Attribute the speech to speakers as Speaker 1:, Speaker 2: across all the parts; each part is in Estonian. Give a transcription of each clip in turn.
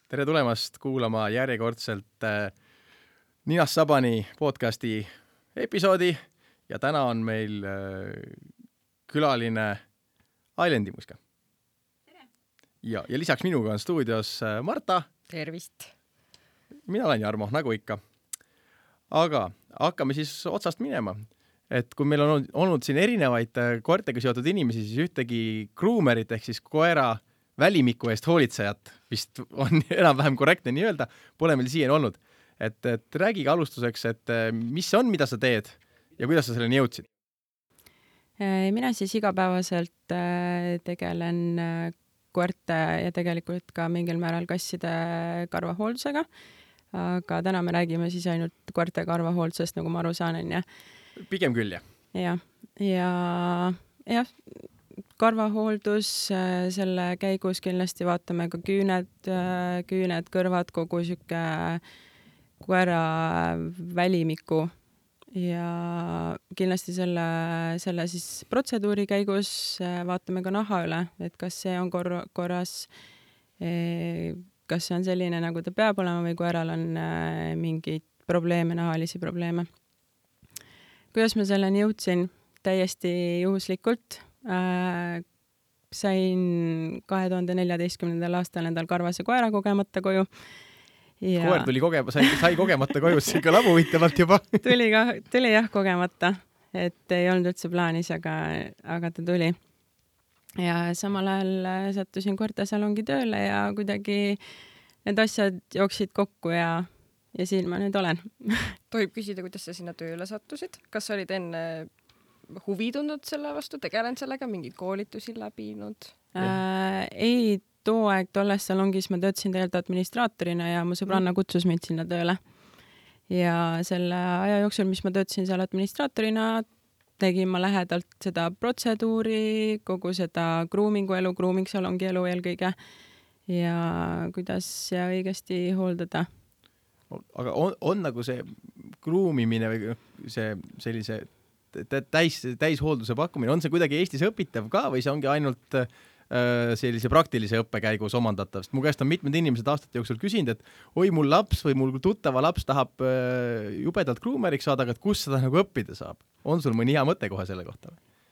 Speaker 1: Tere tulemast kuulama järjekordselt Ninast Sabani podcasti episoodi ja täna on meil külaline Ailendi Muska.
Speaker 2: Tere!
Speaker 1: Ja lisaks minuga on stuudios Marta.
Speaker 2: Tervist!
Speaker 1: Mina olen Jarmo, nagu ikka. Aga hakkame siis otsast minema. Et kui meil on olnud siin erinevaid koertega seotud inimesi, siis ühtegi groomerit ehk siis koera välimiku eest hoolitsejat vist on enam-vähem korrektne nii öelda, pole meil siiani olnud. Et räägige alustuseks, et mis on, mida sa teed ja kuidas sa selleni jõudsid?
Speaker 2: Mina siis igapäevaselt tegelen koerte ja tegelikult ka mingil määral kasside karvahooldusega, aga täna me räägime siis ainult koerte karvahooldusest, nagu ma aru saan, on ja.
Speaker 1: Pigem küll, jah.
Speaker 2: Ja karvahooldus, selle käigus kindlasti vaatame ka küüned, kõrvad, kogu süke koera välimikku ja kindlasti selle siis protseduuri käigus vaatame ka naha üle, et kas see on korras, kas see on selline, nagu ta peab olema või koeral on mingeid probleeme, nahalisi probleeme. Kuidas ma selleni jõudsin? Täiesti juhuslikult. Sain 2014. aastal endal karvase koera kogemata koju. Ja
Speaker 1: koer tuli sai kogemata koju, see ikka labuvitavalt juba.
Speaker 2: tuli jah kogemata, et ei olnud üldse plaanis, aga ta tuli. Ja samal ajal sattusin koertesalongi tööle ja kuidagi need asjad jooksid kokku ja siin ma nüüd olen.
Speaker 3: Tohib küsida, kuidas sa sinna tööle sattusid? Kas olid enne huvi tundnud selle vastu, tegelenud sellega, mingeid koolitusi läbinud?
Speaker 2: Ei, too aeg tolles salongis ma töötasin tegelikult administraatorina ja mu sõbranna kutsus mind sinna tööle. Ja selle aja jooksul, mis ma töötasin seal administraatorina, tegin ma lähedalt seda protseduuri, kogu seda groomingu elu, grooming-salongi elu eelkõige ja kuidas õigesti hooldada.
Speaker 1: Aga on nagu see groomimine või see sellise täishoolduse pakkumine, on see kuidagi Eestis õpitav ka või see ongi ainult sellise praktilise õppekäigus omandatav? Sest mu käest on mitmed inimesed aastate jooksul küsinud, et oi, mul laps või mul tuttava laps tahab jubedalt groomeriks saada, aga kus seda nagu õppida saab? On sul mõni hea mõte kohe selle kohta?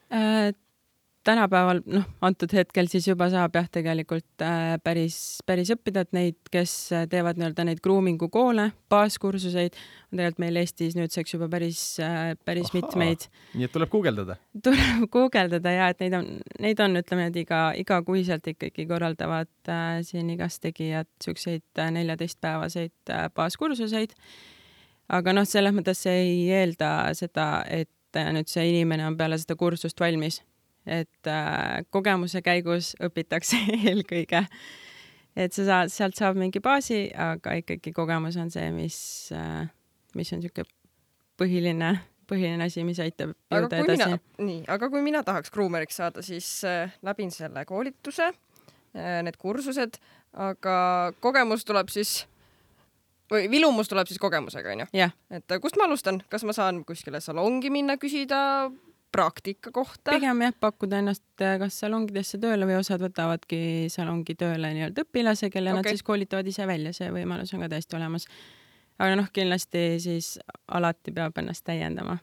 Speaker 1: Tänapäeval,
Speaker 2: antud hetkel siis juba saab jah tegelikult päris õppida, et neid, kes teevad neid groomingu koole, baaskursuseid, on tegelikult meil Eestis nüüdseks juba päris mitmeid.
Speaker 1: Nii et tuleb guugeldada?
Speaker 2: Tuleb guugeldada ja et neid on ütleme, et iga kuiselt ikkagi korraldavad siin igast tegijad selliseid 14-päevaseid baaskursuseid. Aga selles mõttes ei eelda seda, et nüüd see inimene on peale seda kursust valmis. Et kogemuse käigus õpitakse eelkõige. Et sealt saab mingi baasi, aga ikkagi kogemus on see, mis on niisugune põhiline asi, mis aitab jõuda edasi.
Speaker 3: Aga kui mina tahaks groomeriks saada, siis läbin selle koolituse, need kursused, aga kogemus tuleb siis või vilumus tuleb siis kogemusega, on ju?
Speaker 2: Yeah.
Speaker 3: Et kust ma alustan? Kas ma saan kuskile salongi minna küsida praktika kohta?
Speaker 2: Pigem jah, pakkuda ennast kas salongidesse tööle või osad võtavadki salongi tööle nii-öelda õpilase, kelle nad siis koolitavad ise välja, see võimalus on ka täiesti olemas. Aga kindlasti siis alati peab ennast täiendama.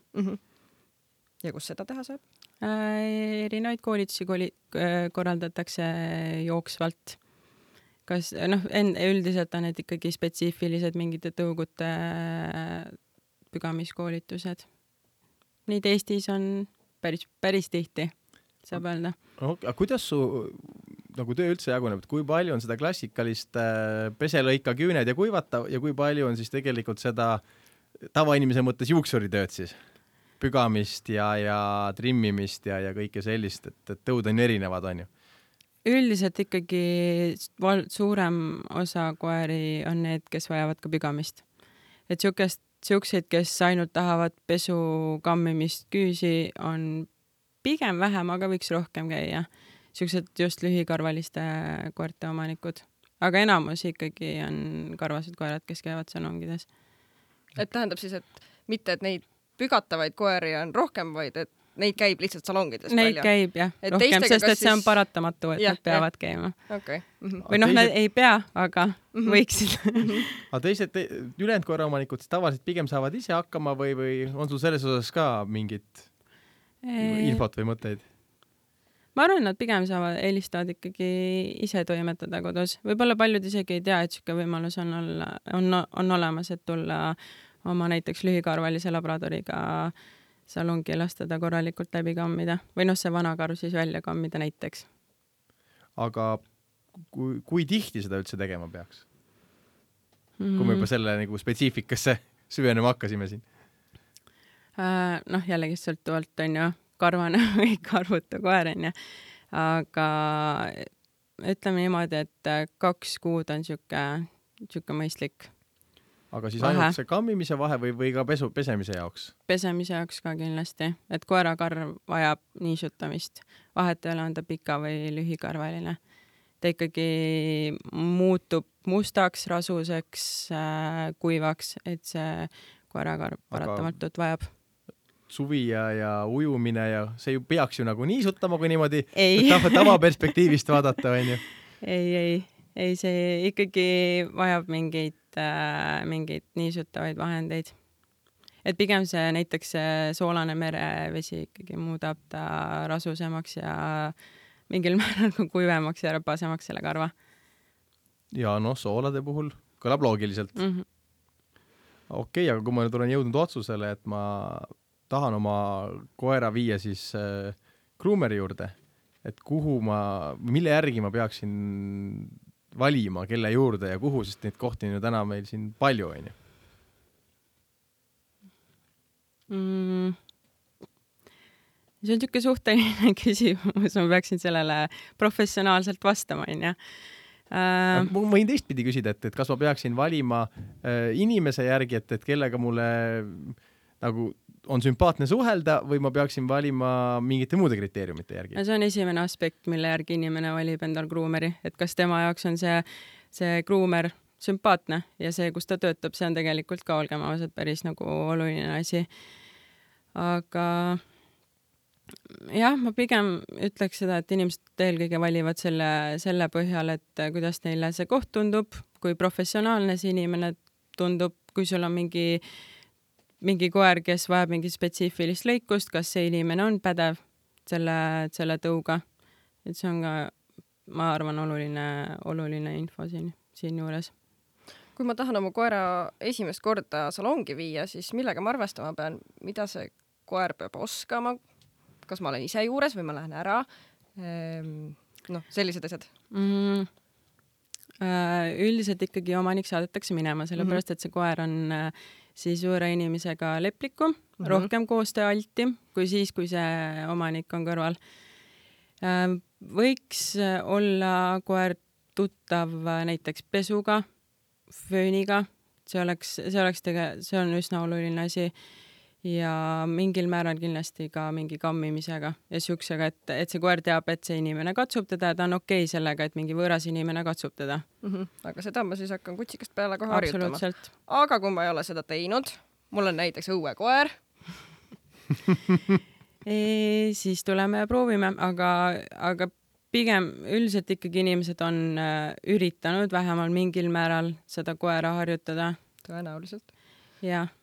Speaker 3: Ja kus seda teha saab?
Speaker 2: Erinevaid koolitusi korraldatakse jooksvalt. Kas, üldiselt on need ikkagi spetsiifilised mingite tõugute pügamiskoolitused. Neid Eestis on päris tihti, saab öelda.
Speaker 1: Aga kuidas su nagu töö üldse jaguneb, et kui palju on seda klassikalist peselõika küüned ja kuivata ja kui palju on siis tegelikult seda tavainimese mõttes juuksuritööd siis? Pügamist ja trimmimist ja kõike sellist, et tõud on erinevad, on ju?
Speaker 2: Üldiselt ikkagi suurem osa koeri on need, kes vajavad ka pügamist. Et siukseid, kes ainult tahavad pesu, kammimist, küüsi, on pigem vähem, aga võiks rohkem käia. Siuksed just lühikarvaliste koerte omanikud. Aga enamus ikkagi on karvased koerad, kes käivad salongides.
Speaker 3: Et tähendab siis, et mitte, et neid pügatavaid koeri on rohkem, vaid et neid käib lihtsalt salongides
Speaker 2: Neid
Speaker 3: palju?
Speaker 2: käib jah,
Speaker 3: Et
Speaker 2: rohkem,
Speaker 3: teistega
Speaker 2: sest
Speaker 3: kas
Speaker 2: et see on
Speaker 3: siis-
Speaker 2: paratamatu, et
Speaker 3: Jah,
Speaker 2: nad peavad käima.
Speaker 3: Okay.
Speaker 2: Või noh, nad ei pea, aga võiksid.
Speaker 1: aga teised ülejäänud koeraomanikud siis tavaliselt pigem saavad ise hakkama või on sul selles osas ka mingit infot või mõtteid?
Speaker 2: Ma arvan, nad pigem eelistavad ikkagi ise toimetada kodus. Võib-olla paljud isegi ei tea, et siuke võimalus on olemas, et tulla oma näiteks lühikarvalise labradoriga salongi lastada korralikult läbi kammida. Või noh, see vana karv siis välja kammida näiteks.
Speaker 1: Aga kui tihti seda üldse tegema peaks? Kui me juba selle nagu spetsiifikasse süvenema hakkasime siin.
Speaker 2: Noh, jällegi sõltuvalt on ju karvane või karvutu koer on ju. Aga ütleme niimoodi, et 2 kuud on siuke mõistlik.
Speaker 1: Aga siis ainult see kammimise vahe või ka pesemise jaoks?
Speaker 2: Pesemise jaoks ka kindlasti, et koerakarv vajab niisutamist. Vahet ei ole, on ta pika või lühikarvaline. Ta ikkagi muutub mustaks, rasuseks, kuivaks, et see koerakarv paratamatult vajab.
Speaker 1: Suvi ja ujumine ja see ju peaks ju nagu niisutama, kui niimoodi tavaperspektiivist vaadata, on ju?
Speaker 2: Ei, see ikkagi vajab mingeid niisutavaid vahendeid. Et pigem see näiteks soolane merevesi ikkagi muudab ta rasusemaks ja mingil määral kuivemaks ja räpasemaks selle karva.
Speaker 1: Ja noh, soolade puhul kõlab loogiliselt. Okei, aga kui ma nüüd olen jõudnud otsusele, et ma tahan oma koera viia siis groomeri juurde, et mille järgi ma peaksin valima, kelle juurde ja kuhu, sest neid kohti on ju täna meil siin palju, on ju?
Speaker 2: See on niisugune suhteline küsimus, ma peaksin sellele professionaalselt vastama, on ju.
Speaker 1: Ma võin teistpidi küsida, et kas ma peaksin valima inimese järgi, et kellega mulle nagu on sümpaatne suhelda või ma peaksin valima mingite muude kriteeriumite järgi?
Speaker 2: See on esimene aspekt, mille järgi inimene valib endal groomeri, et kas tema jaoks on see groomer sümpaatne ja see, kus ta töötab, see on tegelikult ka, olgem ausad, päris nagu oluline asi. Aga jah, ma pigem ütleks seda, et inimesed eelkõige valivad selle põhjal, et kuidas neile see koht tundub, kui professionaalne see inimene tundub, kui sul on mingi koer, kes vajab mingi spetsiifilist lõikust, kas see inimene on pädev selle tõuga. Et see on ka, ma arvan, oluline info siin juures.
Speaker 3: Kui ma tahan oma koera esimest korda salongi viia, siis millega ma arvestama pean? Mida see koer peab oskama? Kas ma olen ise juures või ma lähen ära? Sellised asjad.
Speaker 2: Üldiselt ikkagi omanik saadetakse minema, sellepärast, et see koer on siis juure inimesega leplikum, rohkem koostööalti kui siis, kui see omanik on kõrval. Võiks olla koer tuttav näiteks pesuga, fööniga, see on üsna oluline asi ja mingil määral kindlasti ka mingi kammimisega ja siuksega, et see koer teab, et see inimene katsub teda ja ta on okei sellega, et mingi võõras inimene katsub teda.
Speaker 3: Aga seda ma siis hakkan kutsikast peale kohe harjutama.
Speaker 2: Absoluutselt.
Speaker 3: Aga kui ma ei ole seda teinud, mul on näiteks õuekoer.
Speaker 2: Siis tuleme ja proovime, aga pigem üldiselt ikkagi inimesed on üritanud vähemalt mingil määral seda koera harjutada.
Speaker 3: Tõenäoliselt.
Speaker 2: Jah,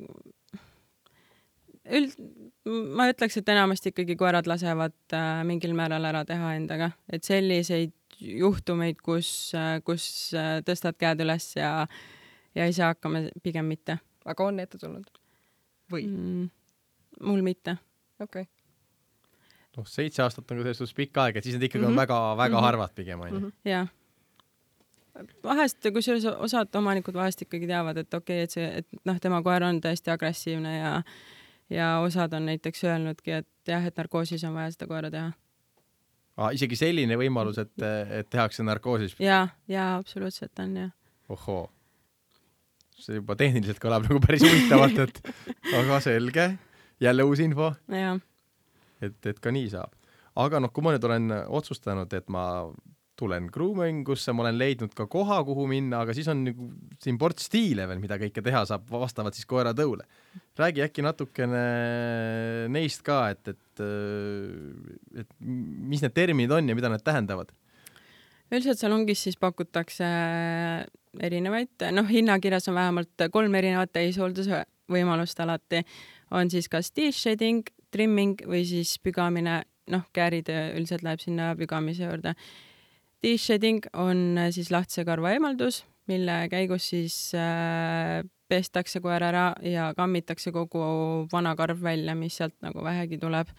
Speaker 2: ma ütleks, et enamasti ikkagi koerad lasevad mingil määral ära teha endaga, et selliseid juhtumeid, kus tõstad käed üles ja ei saa hakkama, pigem mitte.
Speaker 3: Aga on ette tulnud? Või?
Speaker 2: Mul mitte.
Speaker 3: Okei.
Speaker 1: 7 aastat on ka selles pikk aeg, et siis need ikkagi on väga harvad pigem.
Speaker 2: Jah. Vahest, kui osad omanikud vahest ikkagi teavad, et okei, et tema koer on tõesti agressiivne ja osad on näiteks öelnudki, et jah, et narkoosis on vaja seda koera teha.
Speaker 1: Isegi selline võimalus, et tehakse narkoosis?
Speaker 2: Ja, absoluutselt on, jah.
Speaker 1: Ohoo. See juba tehniliselt kõlab nagu päris huvitavalt, et aga selge. Jälle uus info.
Speaker 2: Ja.
Speaker 1: Et ka nii saab. Aga kui ma nüüd olen otsustanud, et ma tulen groomingusse, ma olen leidnud ka koha, kuhu minna, aga siis on nagu siin ports stiile veel, mida kõike teha saab vastavalt siis koera tõule. Räägi äkki natukene neist ka, et mis need terminid on ja mida need tähendavad?
Speaker 2: Üldiselt salongis siis pakutakse erinevaid, hinnakirjas on vähemalt 3 erinevat täishoolduse võimalust alati. On siis kas de-shedding, trimming või siis pügamine, kääritöö üldiselt läheb sinna pügamise juurde. De-shedding on siis lahtise karva eemaldus, mille käigus siis pestakse koer ära ja kammitakse kogu vana karv välja, mis sealt nagu vähegi tuleb.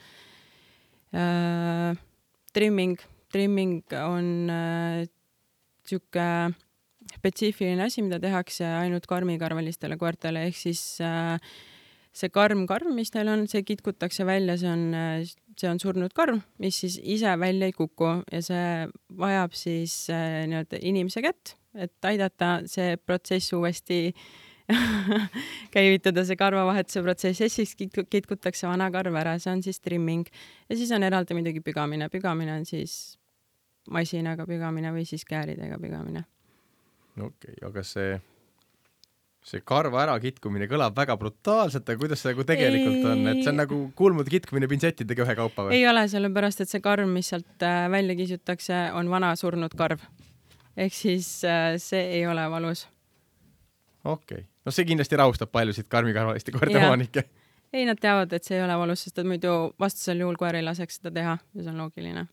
Speaker 2: Trimming on siuke spetsiifiline asi, mida tehakse ainult karmikarvalistele koertele, ehk siis see karm, mis neil on, see kitkutakse välja, see on surnud karv, mis siis ise välja ei kuku ja see vajab siis nii-öelda inimese kätt, et aidata see protsess uuesti käivitada, see karvavahetuse protsess ja siis kitkutakse vana karv ära, see on siis trimming. Ja siis on eraldi midagi pügamine. Pügamine on siis masinaga pügamine või siis kääridega pügamine.
Speaker 1: Okei, aga see karva ära kitkumine kõlab väga brutaalselt, aga kuidas see nagu tegelikult on? Et see on nagu kulmude kitkumine pintsettidega ühe kaupa või?
Speaker 2: Ei ole, sellepärast, et see karv, mis sealt välja kisutakse, on vana surnud karv. Ehk siis see ei ole valus.
Speaker 1: Okei. No see kindlasti rahustab paljusid karmikarvaliste koerte omanikke.
Speaker 2: Ei, nad teavad, et see ei ole valus, sest et muidu vastasel juhul koer ei laseks seda teha ja see on loogiline.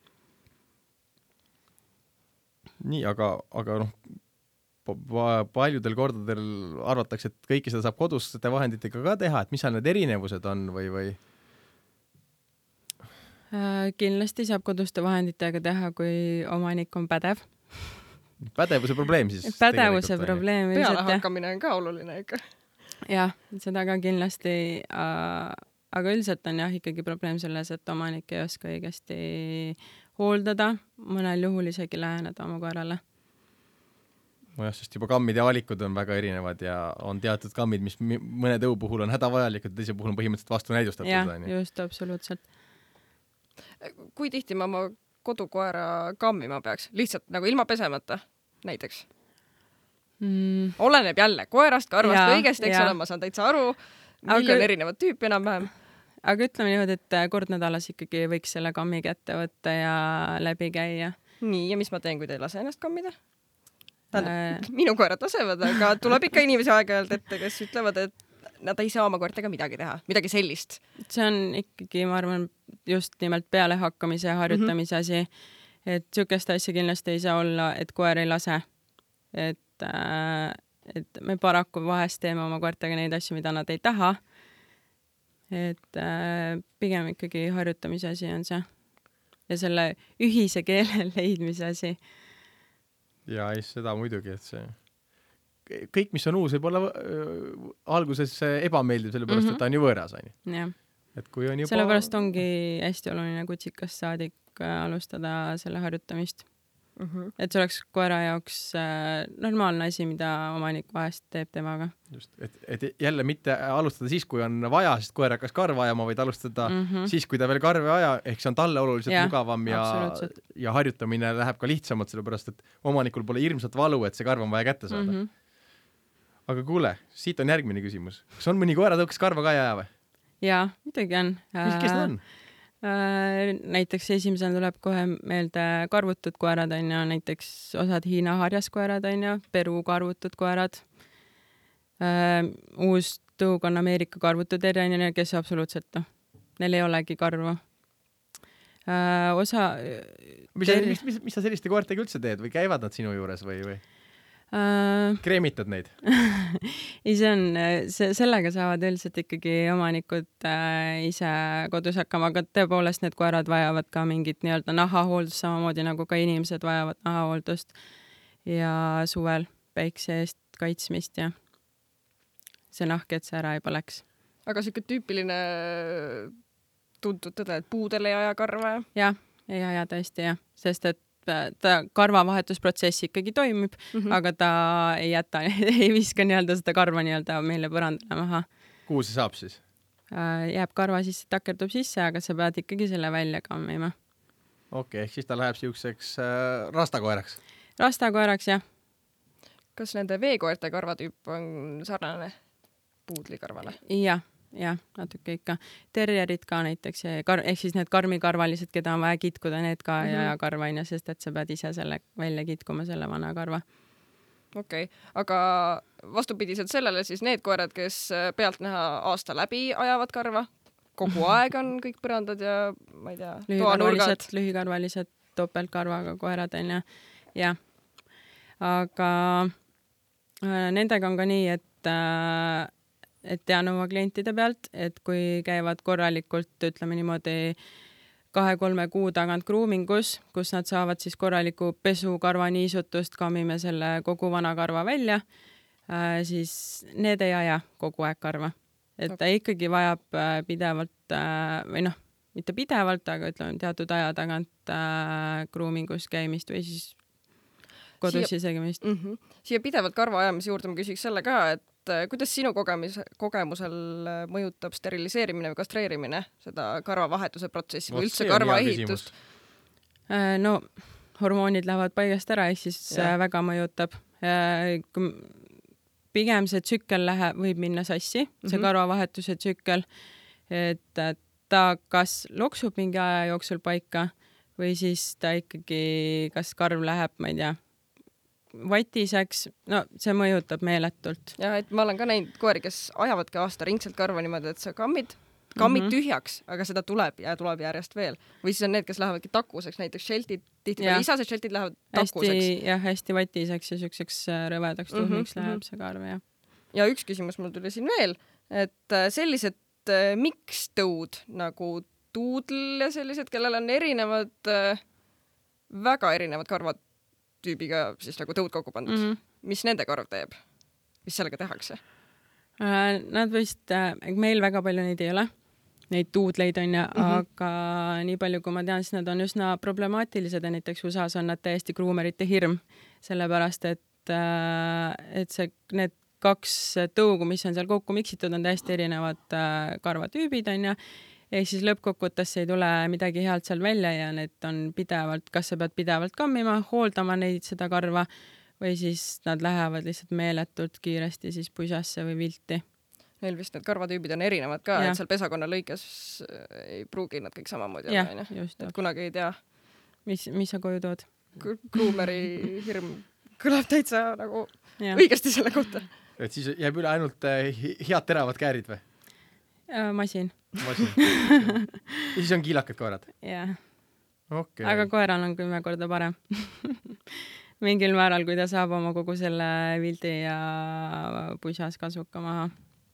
Speaker 1: Nii, aga paljudel kordadel arvatakse, et kõike seda saab koduste vahenditega ka teha, et mis seal need erinevused on või?
Speaker 2: Kindlasti saab koduste vahenditega teha, kui omanik on pädev.
Speaker 1: Pädevuse probleem siis?
Speaker 2: Pädevuse probleem.
Speaker 3: Pealehakkamine on ka oluline ikka.
Speaker 2: Jah, seda ka kindlasti, aga üldiselt on ikkagi probleem selles, et omanik ei oska õigesti hooldada, mõnel juhul isegi läheneda oma koerale.
Speaker 1: Sest juba kammide valikud on väga erinevad ja on teatud kammid, mis mõne tõu puhul on hädavajalikud, teise puhul on põhimõtteliselt vastu näidustatud.
Speaker 2: Jah, just, absoluutselt.
Speaker 3: Kui tihti ma oma kodukoera kammima peaks? Lihtsalt nagu ilma pesemata näiteks? Oleneb jälle koerast, karvast, kõigest, eks ole, ma saan täitsa aru, miljon erinevat tüüpi enam-vähem.
Speaker 2: Aga ütleme niimoodi, et kord nädalas ikkagi võiks selle kammi kätte võtta ja läbi käia.
Speaker 3: Nii, ja mis ma teen, kui te ei lase ennast kammida? Minu koerad lasevad, aga tuleb ikka inimesi aeg-ajalt ette, kes ütlevad, et nad ei saa oma koertega midagi teha, midagi sellist. See
Speaker 2: on ikkagi, ma arvan, just nimelt pealehakkamise ja harjutamise asi, et sükest asja kindlasti ei saa olla, et koer ei lase. Et me paraku vahest teeme oma koertega neid asju, mida nad ei taha. Et pigem ikkagi harjutamise asi on see. Ja selle ühise keele leidmise asi.
Speaker 1: Ja seda muidugi, et see kõik, mis on uus, võib olla alguses ebameeldiv, sellepärast, et ta on ju võõras.
Speaker 2: Jah.
Speaker 1: Et kui on juba...
Speaker 2: Sellepärast ongi hästi oluline kutsikast saadik alustada selle harjutamist. Et see oleks koera jaoks normaalne asi, mida omanik vahest teeb temaga.
Speaker 1: Just, et jälle mitte alustada siis, kui on vaja, sest koer hakkas karva ajama, vaid alustada siis, kui ta veel karve aja, ehk see on talle oluliselt mugavam ja harjutamine läheb ka lihtsamalt, sellepärast, et omanikul pole hirmsat valu, et see karv on vaja kätte saada. Aga kuule, siit on järgmine küsimus. Kas on mõni koera tõukas karva ka ei aja või?
Speaker 2: Jaa, midagi on.
Speaker 1: Mis kes on?
Speaker 2: Näiteks esimesena tuleb kohe meelde karvutud koerad, näiteks osad Hiina harjaskoerad, Peru karvutud koerad, uus tõug on Ameerika karvutud terjani, kes absoluutselt, neil ei olegi karvu.
Speaker 1: Mis sa selliste koertega üldse teed või käivad nad sinu juures või? Kreemitad neid?
Speaker 2: Ei, sellega saavad üldiselt ikkagi omanikud ise kodus hakkama, aga tõepoolest need koerad vajavad ka mingit nii-öelda nahahooldust, samamoodi nagu ka inimesed vajavad nahahooldust ja suvel päikse eest kaitsmist ja see nahk, et see ära ei põleks.
Speaker 3: Aga siuke tüüpiline tuntud tõde, et puudel ei aja karva?
Speaker 2: Jah, ei aja tõesti jah, sest et ta karvavahetusprotsess ikkagi toimib, aga ta ei jäta, ei viska nii-öelda seda karva nii-öelda meile põrandale maha.
Speaker 1: Kuhu see saab siis?
Speaker 2: Jääb karva sisse, takerdub sisse, aga sa pead ikkagi selle välja kammima.
Speaker 1: Okei, ehk siis ta läheb siukseks rastakoeraks.
Speaker 2: Rastakoeraks, jah.
Speaker 3: Kas nende veekoerte karvatüüp on sarnane puudlikarvale?
Speaker 2: Jah, natuke ikka. Terjerid ka näiteks, ehk siis need karmikarvalised, keda on vaja kitkuda, need ka ja karvaina, sest et sa pead ise selle välja kitkuma, selle vana karva.
Speaker 3: Okei, aga vastupidiselt sellele siis need koerad, kes pealt näha aasta läbi ajavad karva, kogu aeg on kõik põrandad ja ma ei tea, toanurgad.
Speaker 2: Lühikarvalised topeltkarvaga koerad on ja. Aga nendega on ka nii, et tean oma klientide pealt, et kui käivad korralikult, ütleme niimoodi 2-3 kuu tagant groomingus, kus nad saavad siis korraliku pesu karvaniisutust, kammime selle kogu vana karva välja, siis need ei aja kogu aeg karva. Et ta ikkagi vajab pidevalt või mitte pidevalt, aga ütleme teatud aja tagant groomingus käimist või siis kodus isegimist.
Speaker 3: Siia pidevalt karva ajamise juurde ma küsiks selle ka, et kuidas sinu kogemusel mõjutab steriliseerimine või kastreerimine seda karvavahetuse protsessi või üldse karvaehitust?
Speaker 2: No, hormoonid lähevad paigast ära, ehk siis väga mõjutab. Pigem see tsükkel võib minna sassi, see karvavahetuse tsükkel, et ta kas loksub mingi aja jooksul paika või siis ta ikkagi, kas karv läheb, ma ei tea, vatiseks, no see mõjutab meeletult.
Speaker 3: Ja, et ma olen ka näinud koeri, kes ajavadki aasta ringselt karva niimoodi, et sa kammid tühjaks, aga seda tuleb järjest veel. Või siis on need, kes lähevadki takuseks, näiteks šeltid, tihtipeale isased šeltid lähevad takuseks.
Speaker 2: Hästi vatiseks ja sükseks rõvedaks tuhmiks läheb see karv, jah.
Speaker 3: Ja üks küsimus mul tuli siin veel, et sellised mikstõud nagu tuudl ja sellised, kellel on väga erinevad karvad tüübiga siis nagu tõud kokku pandud. Mis nende karv teeb? Mis sellega tehakse?
Speaker 2: Nad vist, meil väga palju neid ei ole, neid tuudleid on aga nii palju, kui ma tean, siis nad on üsna problemaatilised ja näiteks USA-s on nad täiesti groomerite hirm, sellepärast et need 2 tõugu, mis on seal kokku miksitud, on täiesti erinevad karvatüübid on ehk siis lõppkokkuvõttes ei tule midagi head seal välja ja need on pidevalt, kas sa pead pidevalt kammima, hooldama neid seda karva või siis nad lähevad lihtsalt meeletult kiiresti siis pusasse või vilti.
Speaker 3: Neil vist need karvatüübid on erinevad ka, et seal pesakonna lõikes ei pruugi nad kõik samamoodi olla. Et kunagi ei tea.
Speaker 2: Mis sa koju tood?
Speaker 3: Groomeri hirm kõlab täitsa nagu õigesti selle kohta.
Speaker 1: Et siis jääb üle ainult head teravad käärid või?
Speaker 2: Masin.
Speaker 1: Ja siis on kiilakad koerad?
Speaker 2: Jah.
Speaker 1: Okay.
Speaker 2: Aga koeral on 10 korda parem. Mingil määral, kui ta saab oma kogu selle vildi ja pusas kasuka maha.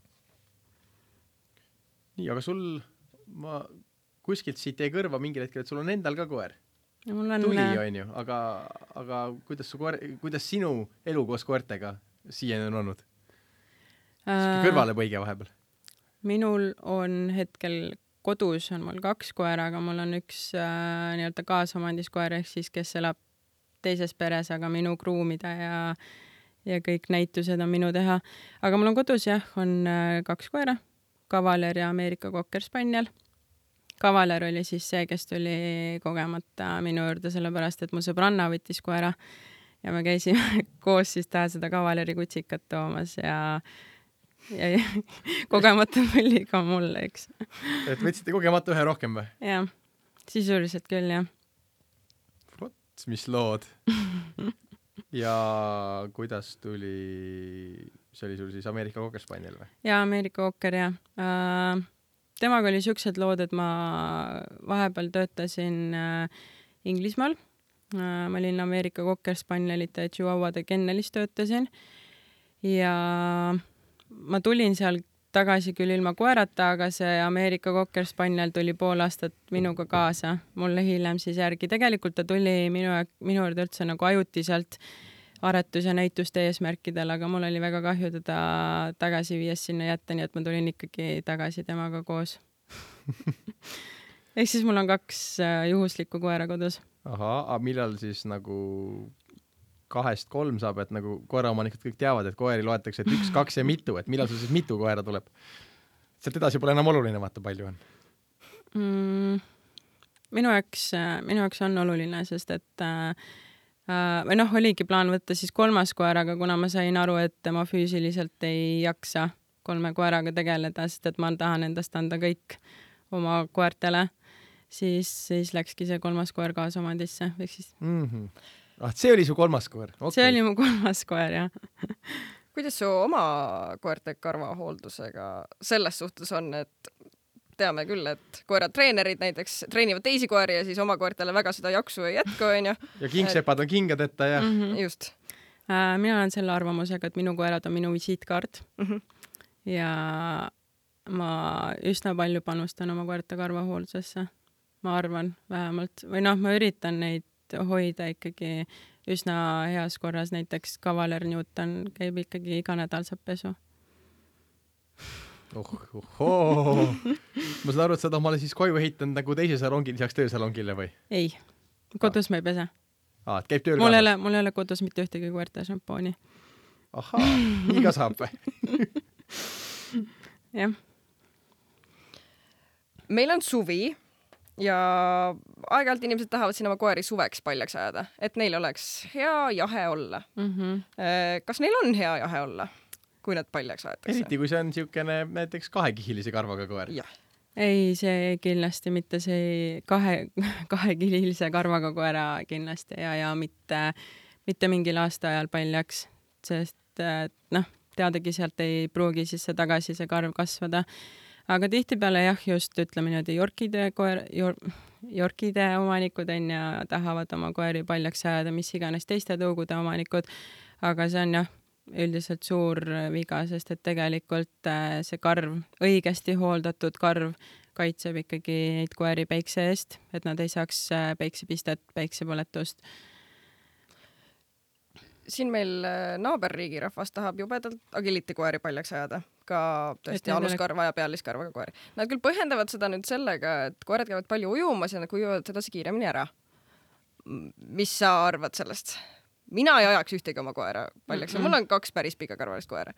Speaker 1: Nii, aga ma kuskilt siit jäi kõrva mingil hetkel, et sul on endal ka koer. Tuli on ju, aga kuidas sinu elu koos koertega siiani on olnud? Kõrvale põige vahepeal?
Speaker 2: Minul on hetkel kodus on mul 2 koera, aga mul on üks nii-öelda kaasomandis koer, ehk siis kes elab teises peres, aga minu kruumida ja kõik näitused on minu teha. Aga mul on kodus on 2 koera, Kavaler ja Ameerika Cocker Spaniel. Kavaler oli siis see, kes tuli kogemata minu juurde, sellepärast, et mu sõbranna võttis koera ja me käisime koos siis taha seda Kavaleri kutsikat toomas ja kogemata tuli ka mulle, eks.
Speaker 1: Et võtsite kogemata ühe rohkem või?
Speaker 2: Jah, sisuliselt küll, jah.
Speaker 1: Vot, mis lood. Ja kuidas tuli, see oli sul siis Ameerika Cocker Spaniel või?
Speaker 2: Jaa, Ameerika Cocker, jah. Temaga oli siuksed lood, et ma vahepeal töötasin Inglismaal. Ma olin Ameerika Cocker Spanielite ja Chihuahuade kennelis töötasin ja ma tulin seal tagasi küll ilma koerata, aga see Ameerika Cocker Spaniel tuli pool aastat minuga kaasa. Mulle hiljem siis järgi. Tegelikult ta tuli minu juurde üldse nagu ajutiselt aretus- ja näituste eesmärkidel, aga mul oli väga kahju teda tagasi viies sinna jätta, nii et ma tulin ikkagi tagasi temaga koos. Ehk siis mul on 2 juhuslikku koera kodus.
Speaker 1: Aga millal siis nagu 2-3 saab, et nagu koeraomanikud kõik teavad, et koeri loetakse, et 1, 2 ja mitu, et millal sul siis mitu koera tuleb? Sealt edasi pole enam oluline, vaata palju on.
Speaker 2: minu jaoks on oluline, sest et või noh, oligi plaan võtta siis 3. koer, aga kuna ma sain aru, et tema füüsiliselt ei jaksa 3 koeraga tegeleda, sest et ma tahan endast anda kõik oma koertele, siis läkski see 3. koer kaasomandisse. Siis...
Speaker 1: see oli su 3. koer?
Speaker 2: Okay. See oli mu 3. koer, jah.
Speaker 3: Kuidas su oma koerte karvahooldusega selles suhtes on, et teame küll, et koeratreenerid näiteks treenivad teisi koeri ja siis oma koertele väga seda jaksu ei jätku, onju.
Speaker 1: Ja kingsepad on kingadeta ja...
Speaker 3: Just.
Speaker 2: Mina olen selle arvamusega, et minu koerad on minu visiitkaart ja ma üsna palju panustan oma koerte karvahooldusesse. Ma arvan vähemalt. Või noh, ma üritan neid hoida ikkagi üsna heas korras. Näiteks Kavaler Newton käib ikkagi iga nädal saab pesu.
Speaker 1: Ma saan aru, et sa omale siis koju ehitanud nagu teise salongi lisaks töösalongile või?
Speaker 2: Ei, kodus ma ei pese.
Speaker 1: Et käib tööl
Speaker 2: mul ei ole kodus mitte ühtegi koerte šampooni.
Speaker 1: Ahaa, nii ka saab või?
Speaker 2: Jah.
Speaker 3: Meil on suvi ja aeg-ajalt inimesed tahavad siin oma koeri suveks paljaks ajada, et neil oleks hea jahe olla. Kas neil on hea jahe olla? Kui nad paljaks aetakse.
Speaker 1: Eriti, kui see on niisugune näiteks 2-kihilise karvaga koer.
Speaker 3: Jah.
Speaker 2: Ei, see kindlasti mitte see 2-kihilise karvaga koera kindlasti ja mitte mingil aasta ajal paljaks, sest teadagi sealt ei pruugi siis see tagasi see karv kasvada. Aga tihtipeale jah, just ütleme niimoodi Yorkide omanikud ja tahavad oma koeri paljaks ajada, mis iganes teiste tõugude omanikud, aga see on jah, üldiselt suur viga, sest et tegelikult see karv, õigesti hooldatud karv kaitseb ikkagi neid koeri päikse eest, et nad ei saaks päiksepistet, päiksepõletust. Siin meil naaberriigi rahvas tahab jubedalt agility koeri paljaks ajada, ka tõesti aluskarva ja pealiskarvaga koeri. Nad küll põhjendavad seda nüüd sellega, et koered käivad palju ujumas ja nad kujuvad sedasi kiiremini ära. Mis sa arvad sellest? Mina ei ajaks ühtegi oma koera paljaks ja mul on 2 päris pikakarvalist koera.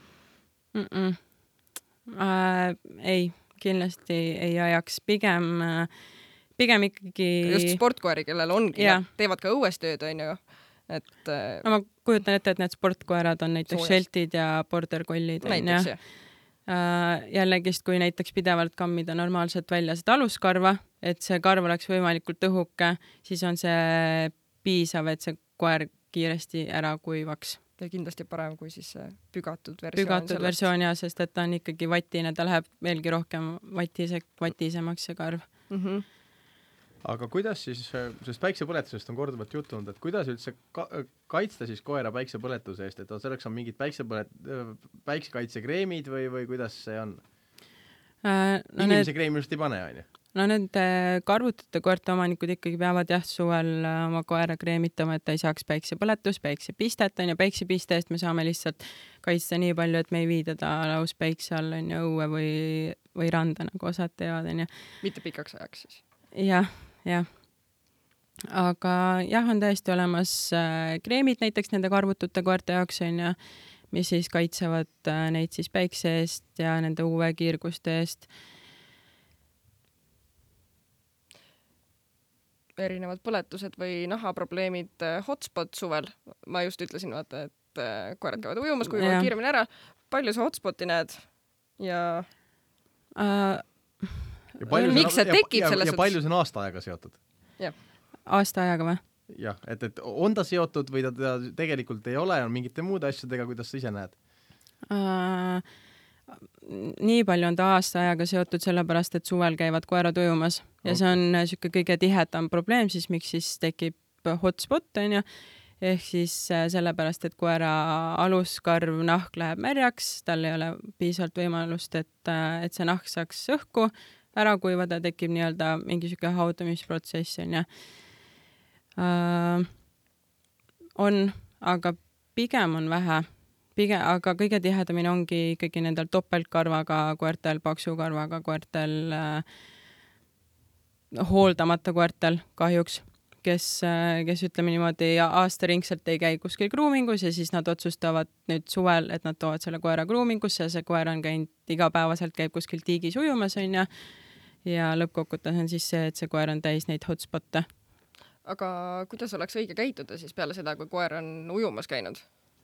Speaker 2: Ei, kindlasti ei ajaks. Pigem ikkagi...
Speaker 3: Just sportkoeri, kellel ongi, teevad ka õues tööd, on ju.
Speaker 2: No ma kujutan ette, et need sportkoerad on näiteks Sheltid ja Border Collied.
Speaker 3: Näiteks,
Speaker 2: Jällegi, kui näiteks pidevalt kammida normaalselt välja seda aluskarva, et see karv oleks võimalikult õhuke, siis on see piisav, et see koer kiiresti ära kuivaks.
Speaker 3: Ja kindlasti parem kui siis pügatud versioon.
Speaker 2: Pügatud versioon, sest et ta on ikkagi vatine, ta läheb veelgi rohkem vatisemaks see karv.
Speaker 1: Aga kuidas siis, sest päiksepõletusest on korduvalt jutunud, et kuidas üldse kaitsta siis koera päiksepõletuse eest, et selleks on mingid päiksekaitsekreemid või kuidas see on? Inimese kreemi just ei pane, on ju?
Speaker 2: No need karvutute koerte omanikud ikkagi peavad suvel oma koera kreemitama, et ta ei saaks päiksepõletus, päiksepistet, ja päiksepiste eest me saame lihtsalt kaitsta nii palju, et me ei vii teda laus päikse all õue või randa, nagu osad teevad.
Speaker 3: Mitte pikaks ajaks siis?
Speaker 2: Jah. Aga on täiesti olemas kreemid näiteks nende karvutute koerte jaoks, mis siis kaitsevad neid siis päikse eest ja nende UV-kiirguste eest.
Speaker 3: Erinevad põletused või nahaprobleemid hotspot suvel. Ma just ütlesin, vaata, et koerad käivad ujumas, kui juba kiiremini ära. Palju sa hotspoti näed? Miks see tekib selles
Speaker 1: suhtes? Ja palju see on aasta ajaga seotud?
Speaker 2: Aasta ajaga või?
Speaker 1: Jah, et on ta seotud või ta tegelikult ei ole, on mingite muude asjadega, kuidas sa ise näed?
Speaker 2: Nii palju on ta aasta ajaga seotud sellepärast, et suvel käivad koerad ujumas ja see on siuke kõige tihedam probleem, siis miks siis tekib hotspot, ehk siis sellepärast, et koera aluskarv nahk läheb märjaks, tal ei ole piisavalt võimalust, et see nahk saaks õhku ära kuivada, tekib nii-öelda mingi siuke haudumisprotsess, aga pigem on vähe. Aga kõige tihedamini ongi ikkagi nendel topeltkarvaga koertel, paksukarvaga koertel, hooldamata koertel kahjuks, kes ütleme niimoodi aastaringselt ei käi kuskil groomingus ja siis nad otsustavad nüüd suvel, et nad toovad selle koera groomingusse ja see koer on käinud igapäevaselt, käib kuskil tiigis ujumas, ja lõppkokkuvõttes on siis see, et see koer on täis neid hotspot'e.
Speaker 3: Aga kuidas oleks õige käituda siis peale seda, kui koer on ujumas käinud?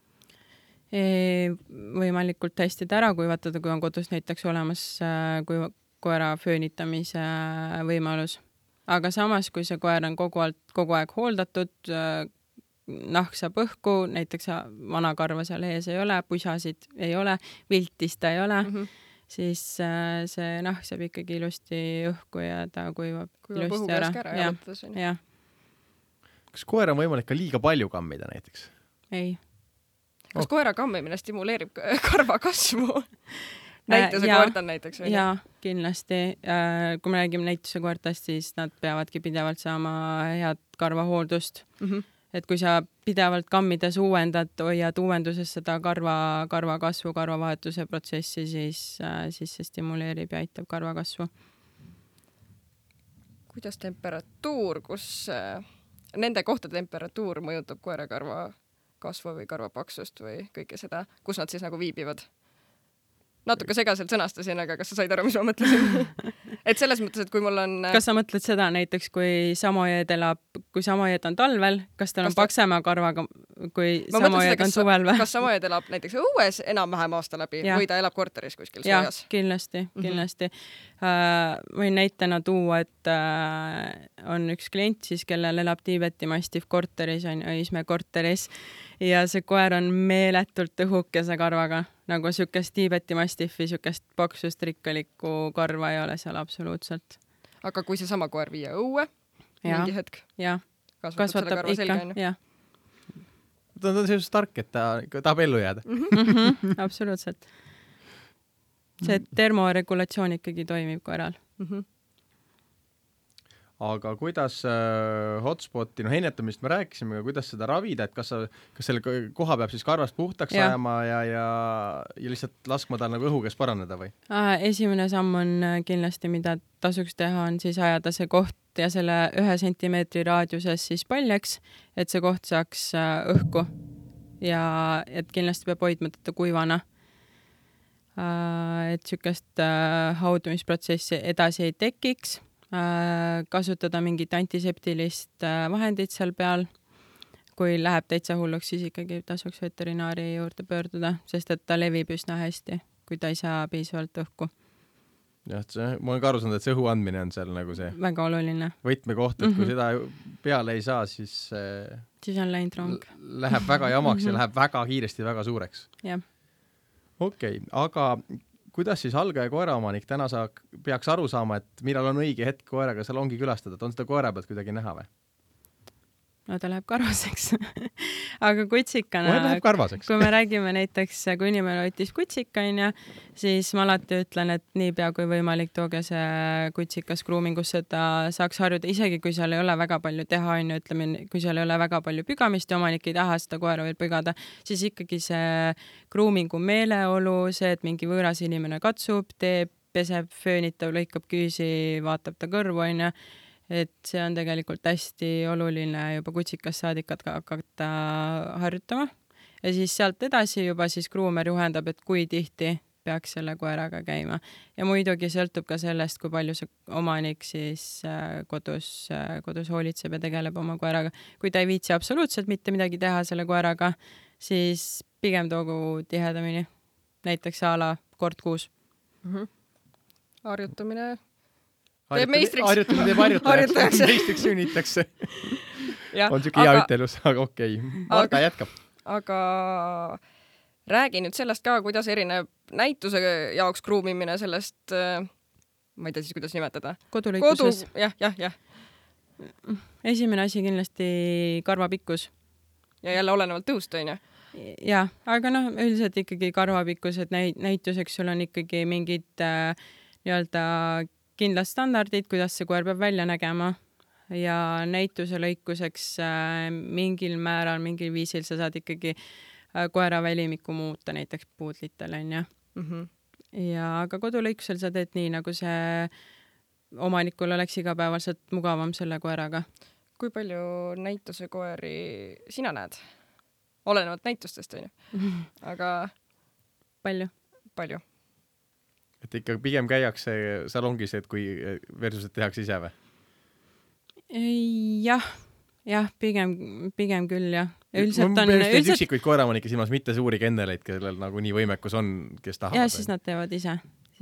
Speaker 2: Võimalikult hästi ära kuivatada, kui on kodus näiteks olemas kui koera föönitamise võimalus. Aga samas, kui see koer on kogu aeg hooldatud, nahk saab õhku, näiteks vanakarva seal ees ei ole, pusasid ei ole, viltist ei ole, siis see nahk saab ikkagi ilusti õhku ja ta kuivab ilusti ära. Ja.
Speaker 1: Kas koer on võimalik ka liiga palju kammida näiteks?
Speaker 2: Ei.
Speaker 3: Kas koera kammimine stimuleerib karva kasvu? Näituse koerta näiteks? Või?
Speaker 2: Jaa, kindlasti. Kui me räägime näituse koertast, siis nad peavadki pidevalt saama head karvahooldust. Et kui sa pidevalt kammides hoiad uuenduses seda karva kasvu, karvavahetuse protsessi, siis see stimuleerib ja aitab karva kasvu.
Speaker 3: Kuidas temperatuur, nende kohtade temperatuur mõjutab koera karva kasvu või karvapaksust või kõike seda, kus nad siis nagu viibivad? Natuke segaselt sõnastasin, aga kas sa said aru, mis ma mõtlesin? Et selles mõttes, et kui mul on...
Speaker 2: Kas sa mõtled seda näiteks, kui samojed on talvel, kas tal on paksema karvaga, kui samojed on suvel või?
Speaker 3: Kas samojed elab näiteks õues enam-vähem aasta läbi või ta elab korteris kuskil soojas?
Speaker 2: Kindlasti. Võin näitena tuua, et on üks klient siis, kellel elab Tiibeti Mastiff korteris, on Õismäe korteris ja see koer on meeletult õhukese karvaga, nagu sükest Tiibeti Mastiffi, sükest paksust rikkalikku karva ei ole seal absoluutselt.
Speaker 3: Aga kui see sama koer viia õue mingi hetk?
Speaker 2: Kasvatab ikka, jah.
Speaker 1: Ta on sellisest tark, et ta tahab ellu jääda.
Speaker 2: Absoluutselt. See termoregulatsioon ikkagi toimib koeral.
Speaker 1: Aga kuidas hotspoti, ennetamist me rääkisime, aga kuidas seda ravida, et kas selle koha peab siis karvast puhtaks ajama ja lihtsalt laskma tal nagu õhuges paraneda või?
Speaker 2: Esimene samm on kindlasti, mida tasuks teha, on siis ajada see koht ja selle 1 sentimeetri raadiuses siis paljaks, et see koht saaks õhku ja et kindlasti peab hoidma teda kuivana. Et sükest haudumisprotsessi edasi ei tekiks. Kasutada mingit antiseptilist vahendit seal peal. Kui läheb täitsa hulluks, siis ikkagi tasuks veterinaari juurde pöörduda, sest et ta levib üsna hästi, kui ta ei saa piisavalt õhku.
Speaker 1: Jah, ma olen ka aru saanud, et see õhu andmine on seal nagu see
Speaker 2: väga oluline
Speaker 1: võtmekoht, et kui seda peale ei saa, siis
Speaker 2: on läinud rong.
Speaker 1: Läheb väga jamaks ja läheb väga kiiresti väga suureks.
Speaker 2: Jah.
Speaker 1: Okei, aga kuidas siis algaja koeraomanik täna peaks aru saama, et millal on õige hetk koeraga salongi külastada, et on seda koera pealt kuidagi näha või?
Speaker 2: No ta läheb karvaseks. Aga kutsikana, kui me räägime näiteks, kui inimene võttis kutsika, siis ma alati ütlen, et niipea kui võimalik tooge see kutsikas groomingusse, et ta saaks harjuda, isegi kui seal ei ole väga palju teha, ütleme, kui seal ei ole väga palju pügamist ja omanik ei taha seda koera veel pügada, siis ikkagi see groomingu meeleolu, see, et mingi võõras inimene katsub, teeb, peseb, föönitab, lõikab küüsi, vaatab ta kõrvu, et see on tegelikult hästi oluline juba kutsikas saadikat hakata harjutama ja siis sealt edasi juba siis groomer juhendab, et kui tihti peaks selle koeraga käima ja muidugi sõltub ka sellest, kui palju see omanik siis kodus hoolitseb ja tegeleb oma koeraga. Kui ta ei viitsi absoluutselt mitte midagi teha selle koeraga, siis pigem toogu tihedamini, näiteks a la kord kuus.
Speaker 3: Harjutamine
Speaker 1: Harjutamine teeb harjutajaks, meistriks sünnitakse. On siuke hea ütelus, aga okei. Marta jätkab.
Speaker 3: Aga räägi nüüd sellest ka, kuidas erineb näituse jaoks groomimine sellest, ma ei tea siis, kuidas nimetada.
Speaker 2: Kodulõikuses.
Speaker 3: Jah.
Speaker 2: Esimene asi kindlasti karvapikkus.
Speaker 3: Ja jälle olenevalt tõust, on ju?
Speaker 2: Jah, aga üldiselt ikkagi karvapikkus, et näituseks sul on ikkagi mingid nii-öelda kindlad standardid, kuidas see koer peab välja nägema ja näituse lõikuseks mingil määral, mingil viisil sa saad ikkagi koera välimikku muuta, näiteks puudlitel, on ju. Ja aga kodulõikusel sa teed nii, nagu see omanikul oleks igapäevaselt mugavam selle koeraga.
Speaker 3: Kui palju näituse koeri sina näed? Olenevalt näitustest, on ju. Aga
Speaker 2: Palju.
Speaker 1: et ikka pigem käiakse salongis, et kui versus, et tehakse ise või?
Speaker 2: jah, pigem küll jah.
Speaker 1: Ma üldiselt üksikuid koeramanikke silmas, mitte suuri kenneleid, kellel nagu nii võimekus on, kes tahavad.
Speaker 2: Ja siis nad teevad ise.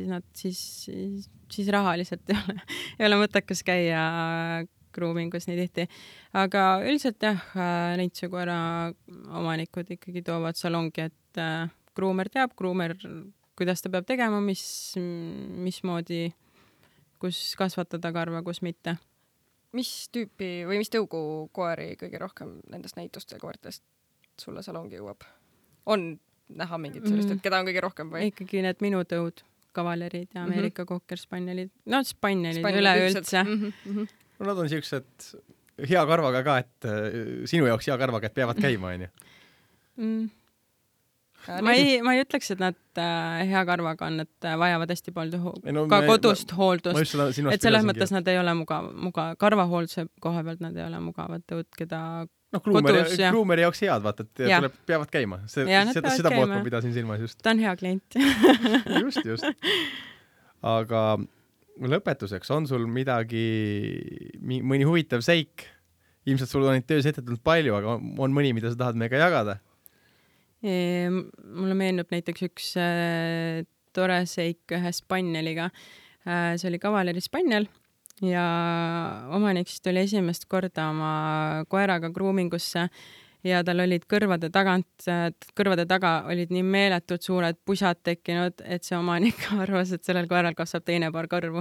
Speaker 2: Siis rahaliselt ei ole mõttekas käia groomingus nii tihti. Aga üldiselt jah, neitsukoera omanikud ikkagi toovad salongi, et groomer teab, kuidas ta peab tegema, mismoodi, kus kasvatada karva, kus mitte.
Speaker 3: Mis tüüpi või mis tõugu koeri kõige rohkem nendest näituste koertest sulle salongi jõuab? On näha mingit sellist, et keda on kõige rohkem või?
Speaker 2: Ikkagi need minu tõud, kavalerid ja Ameerika Cocker Spanielid. No Spanielid üleüldse.
Speaker 1: No nad on siuksed hea karvaga ka, et sinu jaoks hea karvaga, et peavad käima, on ju?
Speaker 2: Ma ei ütleks, et nad hea karvaga on, et vajavad hästi palju ka kodust hooldust. Et selles mõttes nad ei ole karvahoolduse koha pealt nad ei ole mugavad tõud, keda kodus.
Speaker 1: Groomeri jaoks head, vaata, et peavad käima. Seda poolt ma pidasin silmas just.
Speaker 2: Ta on hea klient.
Speaker 1: Just. Aga lõpetuseks, on sul mõni huvitav seik? Ilmselt sul on neid töös etetult palju, aga on mõni, mida sa tahad meiega jagada?
Speaker 2: Mulle meenub näiteks üks tore seik ühe spanneliga. See oli kavaleri spannel ja omanik tuli esimest korda oma koeraga groomingusse ja tal olid kõrvade taga olid nii meeletud suured pusad tekkinud, et see omanik arvas, et sellel koeral kasvab teine paar kõrvu.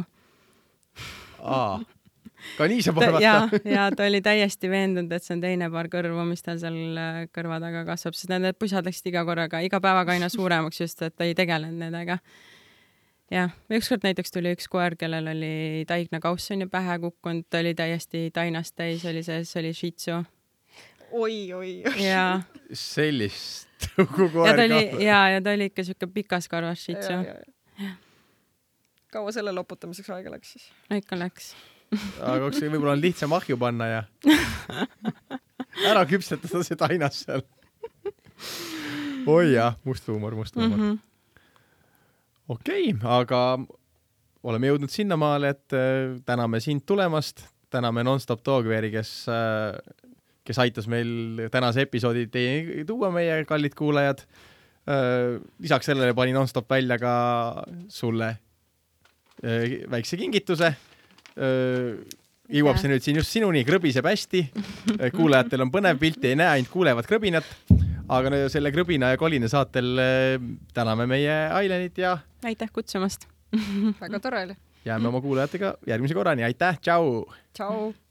Speaker 1: Ka nii saab arvata.
Speaker 2: Ja ta oli täiesti veendunud, et see on teine paar kõrvu, mis tal seal kõrva taga kasvab, sest need pusad läksid iga päevaga aina suuremaks just, et ta ei tegelenud nendega. Ja ükskord näiteks tuli üks koer, kellel oli taigna kauss on ju pähe kukkunud, ta oli täiesti tainast täis, oli Shih Tzu.
Speaker 3: Oi.
Speaker 2: Ja.
Speaker 1: Sellist koer ka.
Speaker 2: Ja ta oli ikka siuke pikas karvas Shih Tzu.
Speaker 3: Kaua selle loputamiseks aega läks siis?
Speaker 2: Ikka läks.
Speaker 1: Aga kas võib-olla on lihtsam ahju panna ja ära küpsetada see tainas seal. Oi jah, must huumor. Okei, aga oleme jõudnud sinnamaale, et täname sind tulemast, täname Nonstop Dogware'i, kes aitas meil tänase episoodi teie tuua meie kallid kuulajad. Lisaks sellele pani Nonstop välja ka sulle väikse kingituse. Jõuab see nüüd siin just sinuni, krõbiseb hästi. Kuulajatel on põnev, pilti ei näe, ainult kuulevad krõbinat. Aga selle krõbina ja kolina saatel täname meie Ailenit ja...
Speaker 2: Aitäh kutsumast!
Speaker 3: Väga tore oli!
Speaker 1: Jääme oma kuulajatega järgmise korrani. Aitäh, tšau!
Speaker 3: Tšau!